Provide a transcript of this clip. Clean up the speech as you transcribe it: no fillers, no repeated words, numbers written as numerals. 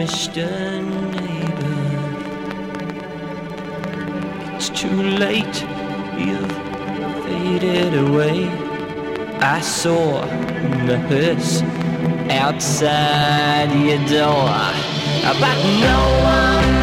Mr. Neighbor. It's too late, you've faded away. I saw the hearse outside your door, but no one